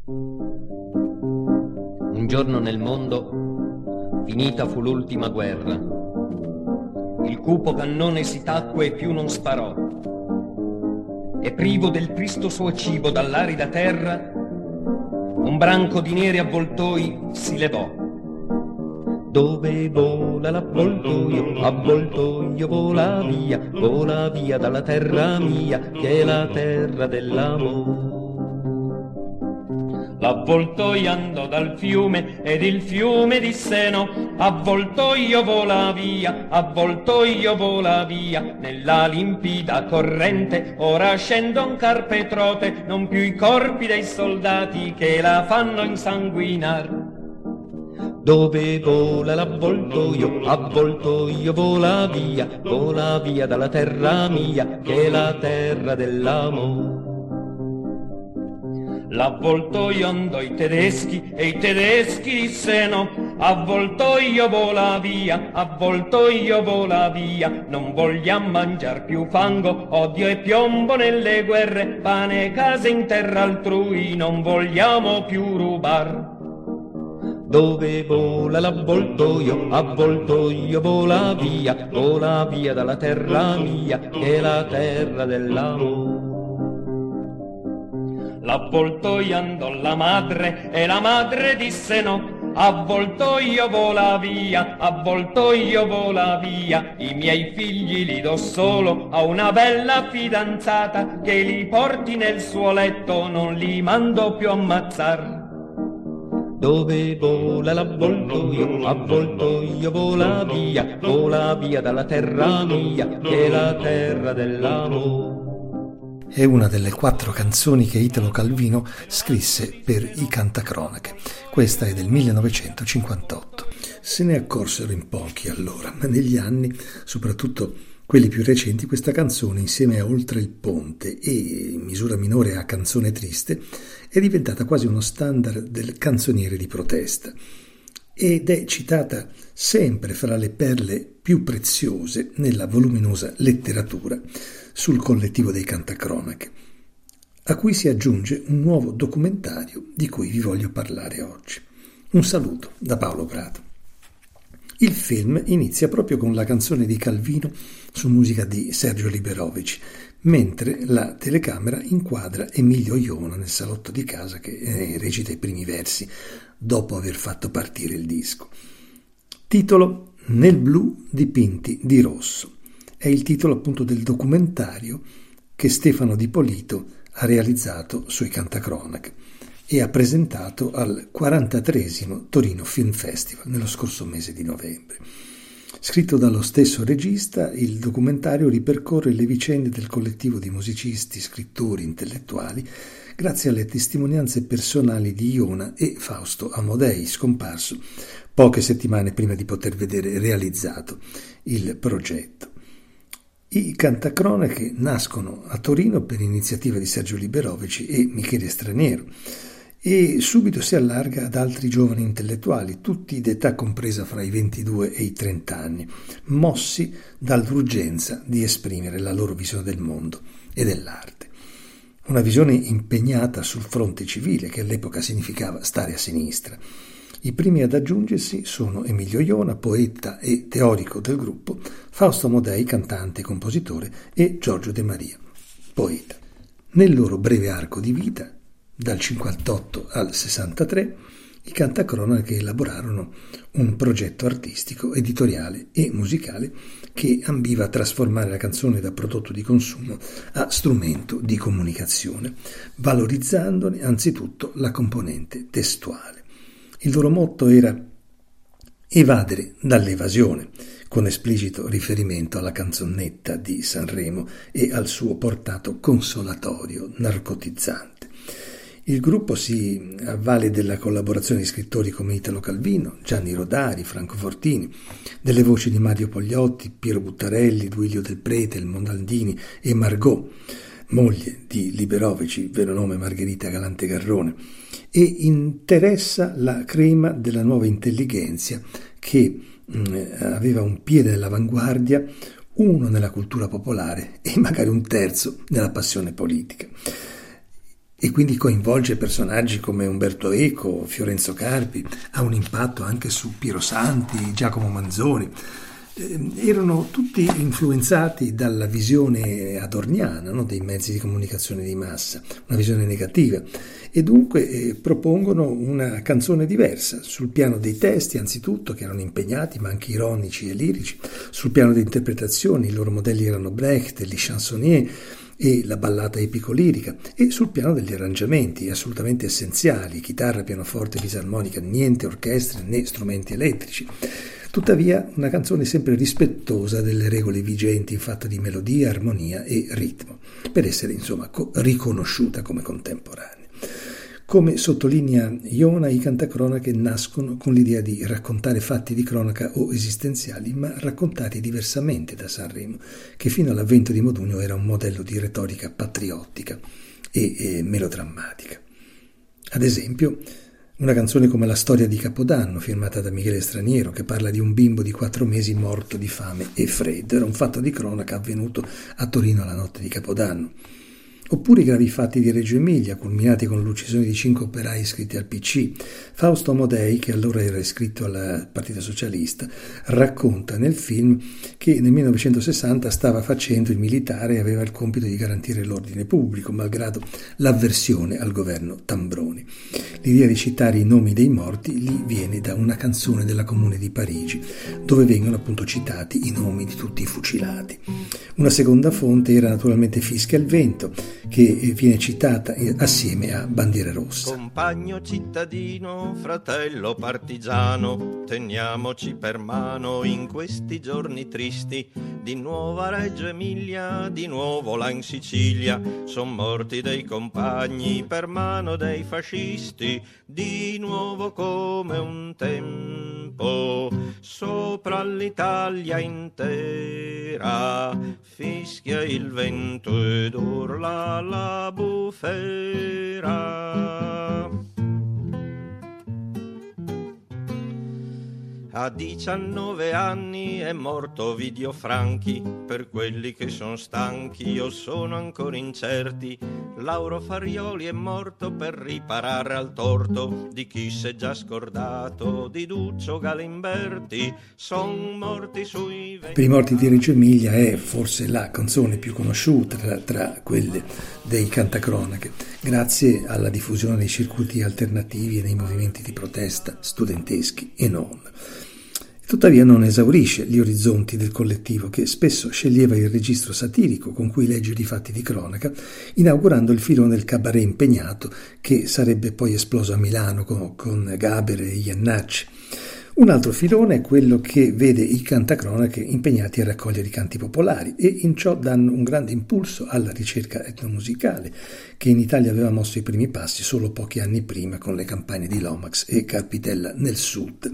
Un giorno nel mondo, finita fu l'ultima guerra. Il cupo cannone si tacque e più non sparò. E privo del tristo suo cibo dall'arida terra, un branco di neri avvoltoi si levò. Dove vola l'avvoltoio vola via dalla terra mia, che è la terra dell'amore. L'avvoltoio andò dal fiume ed il fiume disse no, avvoltoio vola via, nella limpida corrente ora scendon carpe trote, non più i corpi dei soldati che la fanno insanguinar. Dove vola l'avvoltoio vola via dalla terra mia, che è la terra dell'amore. L'avvoltoio andò ai tedeschi e i tedeschi dissero avvoltoio vola via, non vogliamo mangiar più fango, odio e piombo nelle guerre, pane e case in terra altrui non vogliamo più rubar. Dove vola l'avvoltoio vola via dalla terra mia, che è la terra dell'amore. L'avvoltoio andò la madre e la madre disse no, avvoltoio vola via, i miei figli li do solo a una bella fidanzata che li porti nel suo letto, non li mando più ammazzar. Dove vola l'avvoltoio vola via dalla terra mia, che è la terra dell'amore. È una delle 4 canzoni che Italo Calvino scrisse per i Cantacronache. Questa è del 1958. Se ne accorsero in pochi allora, ma negli anni, soprattutto quelli più recenti, questa canzone, insieme a Oltre il ponte e in misura minore a Canzone triste, è diventata quasi uno standard del canzoniere di protesta ed è citata sempre fra le perle più preziose nella voluminosa letteratura sul collettivo dei Cantacronache, a cui si aggiunge un nuovo documentario di cui vi voglio parlare oggi. Un saluto da Paolo Prato. Il film inizia proprio con la canzone di Calvino su musica di Sergio Liberovici, mentre la telecamera inquadra Emilio Iona nel salotto di casa che recita i primi versi dopo aver fatto partire il disco. Titolo Nel blu dipinti di rosso. È il titolo appunto del documentario che Stefano Di Polito ha realizzato sui Cantacronache e ha presentato al 43° Torino Film Festival nello scorso mese di novembre. Scritto dallo stesso regista, il documentario ripercorre le vicende del collettivo di musicisti, scrittori, intellettuali, grazie alle testimonianze personali di Iona e Fausto Amodei, scomparso poche settimane prima di poter vedere realizzato il progetto. I Cantacronache nascono a Torino per iniziativa di Sergio Liberovici e Michele Straniero e subito si allarga ad altri giovani intellettuali, tutti d'età compresa fra i 22 e i 30 anni, mossi dall'urgenza di esprimere la loro visione del mondo e dell'arte. Una visione impegnata sul fronte civile, che all'epoca significava stare a sinistra. I primi ad aggiungersi sono Emilio Iona, poeta e teorico del gruppo, Fausto Amodei, cantante e compositore, e Giorgio De Maria, poeta. Nel loro breve arco di vita, dal 58 al 63, i Cantacronache elaborarono un progetto artistico, editoriale e musicale che ambiva a trasformare la canzone da prodotto di consumo a strumento di comunicazione, valorizzandone anzitutto la componente testuale. Il loro motto era evadere dall'evasione, con esplicito riferimento alla canzonetta di Sanremo e al suo portato consolatorio narcotizzante. Il gruppo si avvale della collaborazione di scrittori come Italo Calvino, Gianni Rodari, Franco Fortini, delle voci di Mario Pogliotti, Piero Buttarelli, Duilio Del Prete, il Monaldini e Margot, moglie di Liberovici, vero nome Margherita Galante Garrone, e interessa la crema della nuova intellighenzia che aveva un piede all'avanguardia, uno nella cultura popolare e magari un terzo nella passione politica. e quindi coinvolge personaggi come Umberto Eco, Fiorenzo Carpi, ha un impatto anche su Piero Santi, Giacomo Manzoni. Erano tutti influenzati dalla visione adorniana, no, dei mezzi di comunicazione di massa, una visione negativa, e dunque propongono una canzone diversa sul piano dei testi, anzitutto, che erano impegnati ma anche ironici e lirici, sul piano delle interpretazioni, i loro modelli erano Brecht, gli chansonnier e la ballata epico-lirica, e sul piano degli arrangiamenti assolutamente essenziali, chitarra, pianoforte, fisarmonica, niente orchestre né strumenti elettrici. Tuttavia una canzone sempre rispettosa delle regole vigenti in fatto di melodia, armonia e ritmo, per essere insomma riconosciuta come contemporanea. Come sottolinea Iona, i cantacronache nascono con l'idea di raccontare fatti di cronaca o esistenziali, ma raccontati diversamente da Sanremo, che fino all'avvento di Modugno era un modello di retorica patriottica e melodrammatica. Ad esempio, una canzone come La storia di Capodanno, firmata da Michele Straniero, che parla di un bimbo di 4 mesi morto di fame e freddo. Era un fatto di cronaca avvenuto a Torino la notte di Capodanno. Oppure i gravi fatti di Reggio Emilia, culminati con l'uccisione di 5 operai iscritti al PC. Fausto Amodei, che allora era iscritto al Partito Socialista, racconta nel film che nel 1960 stava facendo il militare e aveva il compito di garantire l'ordine pubblico, malgrado l'avversione al governo Tambroni. L'idea di citare i nomi dei morti gli viene da una canzone della Comune di Parigi, dove vengono appunto citati i nomi di tutti i fucilati. Una seconda fonte era naturalmente Fischia il vento, che viene citata assieme a Bandiera Rossa. Compagno cittadino, fratello partigiano, teniamoci per mano in questi giorni tristi. Di nuovo a Reggio Emilia, di nuovo là in Sicilia, son morti dei compagni per mano dei fascisti. Di nuovo come un tempo, sopra l'Italia intera, fischia il vento ed urla la bufera. A 19 anni è morto Ovidio Franchi, per quelli che sono stanchi o sono ancora incerti. Lauro Farioli è morto per riparare al torto di chi s'è già scordato, di Duccio Galimberti, son morti sui... Per i morti di Reggio Emilia è forse la canzone più conosciuta tra quelle dei cantacronache, grazie alla diffusione nei circuiti alternativi e nei movimenti di protesta studenteschi e non. Tuttavia non esaurisce gli orizzonti del collettivo, che spesso sceglieva il registro satirico con cui leggere i fatti di cronaca, inaugurando il filone del cabaret impegnato che sarebbe poi esploso a Milano con Gaber e Iannacci. Un altro filone è quello che vede i cantacronache impegnati a raccogliere i canti popolari e in ciò danno un grande impulso alla ricerca etnomusicale, che in Italia aveva mosso i primi passi solo pochi anni prima con le campagne di Lomax e Carpitella nel sud.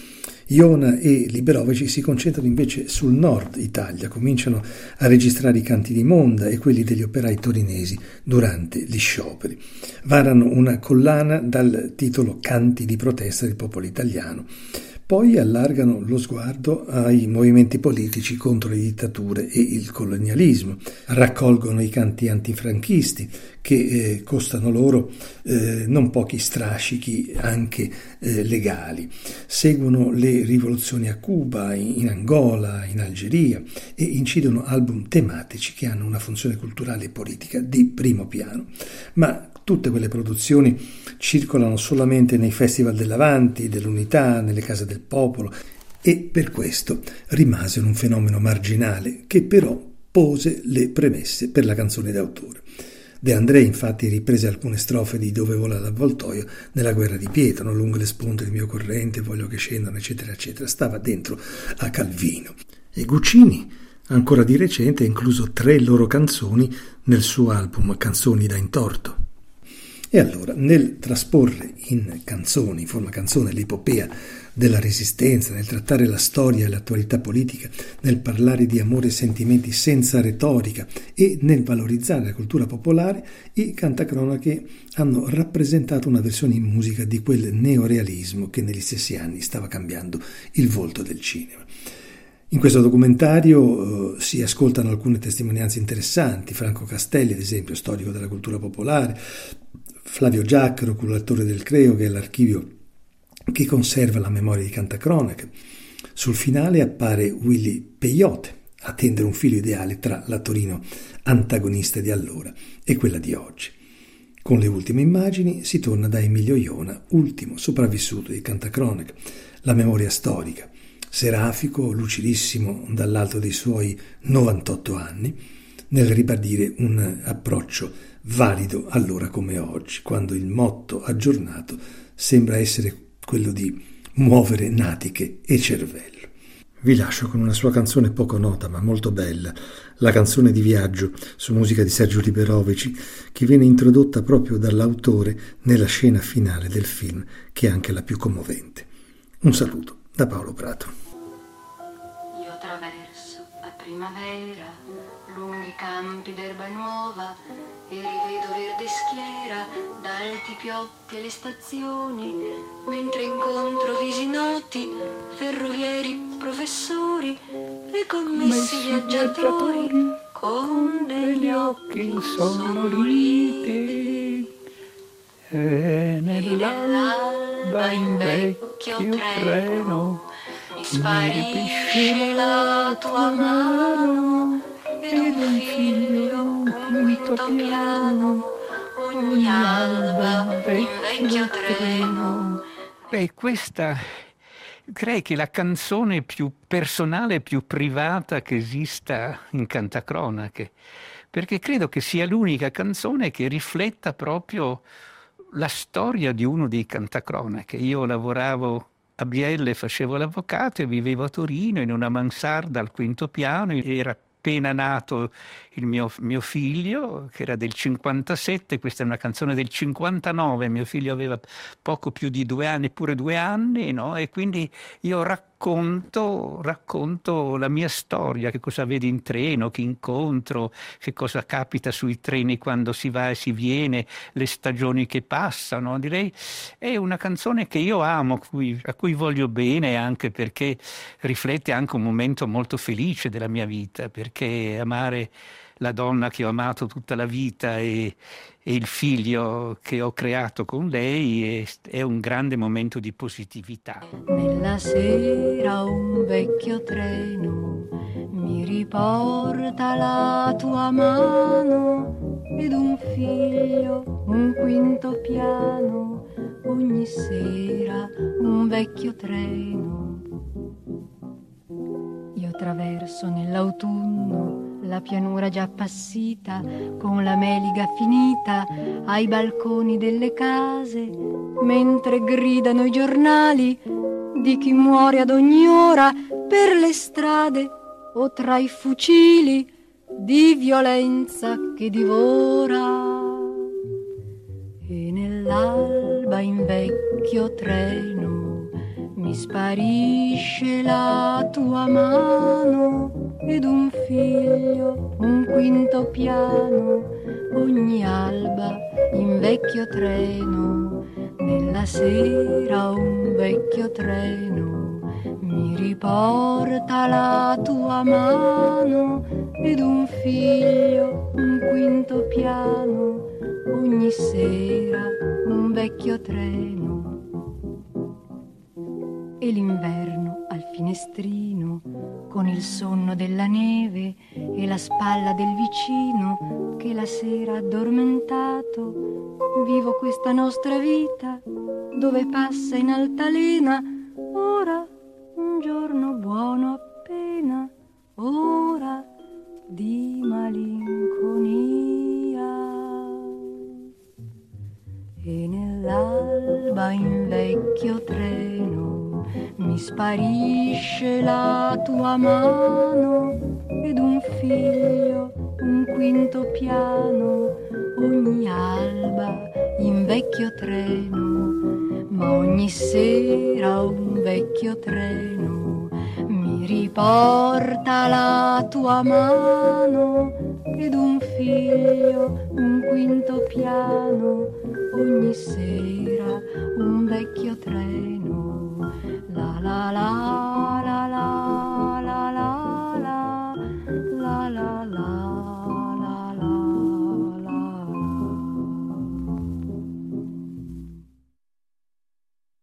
Iona e Liberovici si concentrano invece sul nord Italia, cominciano a registrare i canti di Monda e quelli degli operai torinesi durante gli scioperi. Varano una collana dal titolo Canti di protesta del popolo italiano. Poi allargano lo sguardo ai movimenti politici contro le dittature e il colonialismo, raccolgono i canti antifranchisti che costano loro non pochi strascichi anche legali, seguono le rivoluzioni a Cuba, in Angola, in Algeria e incidono album tematici che hanno una funzione culturale e politica di primo piano, ma tutte quelle produzioni circolano solamente nei festival dell'Avanti, dell'Unità, nelle case del popolo e per questo rimasero un fenomeno marginale che però pose le premesse per la canzone d'autore. De André infatti riprese alcune strofe di Dove vola l'avvoltoio nella Guerra di Pietro, lungo le sponde del mio corrente, voglio che scendano, eccetera, eccetera. Stava dentro a Calvino. E Guccini, ancora di recente, ha incluso 3 loro canzoni nel suo album Canzoni da intorto. E allora, nel trasporre in canzoni, in forma canzone, l'epopea della Resistenza, nel trattare la storia e l'attualità politica, nel parlare di amore e sentimenti senza retorica e nel valorizzare la cultura popolare, i cantacronache hanno rappresentato una versione in musica di quel neorealismo che negli stessi anni stava cambiando il volto del cinema. In questo documentario si ascoltano alcune testimonianze interessanti. Franco Castelli, ad esempio, storico della cultura popolare, Flavio Giaccaro, curatore del Creo, che è l'archivio che conserva la memoria di Cantacronache. Sul finale appare Willy Peyote a tendere un filo ideale tra la Torino antagonista di allora e quella di oggi. Con le ultime immagini si torna da Emilio Iona, ultimo sopravvissuto di Cantacronache, la memoria storica, serafico, lucidissimo dall'alto dei suoi 98 anni, nel ribadire un approccio valido allora come oggi, quando il motto aggiornato sembra essere quello di muovere natiche e cervello. Vi lascio con una sua canzone poco nota ma molto bella, la canzone di viaggio su musica di Sergio Liberovici, che viene introdotta proprio dall'autore nella scena finale del film, che è anche la più commovente. Un saluto da Paolo Prato. Io attraverso a primavera lunghi campi d'erba nuova e rivedo verde schiera d'alti piotti e le stazioni, mentre incontro visi noti, ferrovieri, professori e commessi viaggiatori con degli occhi insonoriti. E nell'alba in vecchio treno mi sparisce la tua mano ed un figlio, un quinto piano, ogni alba in vecchio treno. Beh, questa direi che è la canzone più personale, più privata che esista in Cantacronache, perché credo che sia l'unica canzone che rifletta proprio la storia di uno dei Cantacronache. Io lavoravo a Bielle, facevo l'avvocato e vivevo a Torino in una mansarda al quinto piano. Era appena nato il mio figlio, che era del 57, questa è una canzone del 59, mio figlio aveva poco più di 2 anni, pure 2 anni, no? E quindi io racconto la mia storia, che cosa vedi in treno, che incontro, che cosa capita sui treni quando si va e si viene, le stagioni che passano. Direi è una canzone che io amo, a cui voglio bene, anche perché riflette anche un momento molto felice della mia vita, perché amare la donna che ho amato tutta la vita e il figlio che ho creato con lei è un grande momento di positività. Nella sera un vecchio treno mi riporta la tua mano ed un figlio, un quinto piano, ogni sera un vecchio treno. Io attraverso nell'autunno la pianura già appassita, con la meliga finita ai balconi delle case, mentre gridano i giornali di chi muore ad ogni ora per le strade o tra i fucili di violenza che divora. E nell'alba in vecchio treno mi sparisce la tua mano ed un figlio, un quinto piano, ogni alba in vecchio treno. Nella sera un vecchio treno mi riporta la tua mano ed un figlio, un quinto piano, ogni sera un vecchio treno. E l'inverno al finestrino, con il sonno della neve e la spalla del vicino che la sera addormentato, vivo questa nostra vita dove passa in altalena ora un giorno buono appena, ora di malinconia. E nell'alba in vecchio treno mi sparisce la tua mano ed un figlio, un quinto piano, ogni alba in vecchio treno, ma ogni sera un vecchio treno mi riporta la tua mano ed un figlio, un quinto piano, ogni sera un vecchio treno. La la la.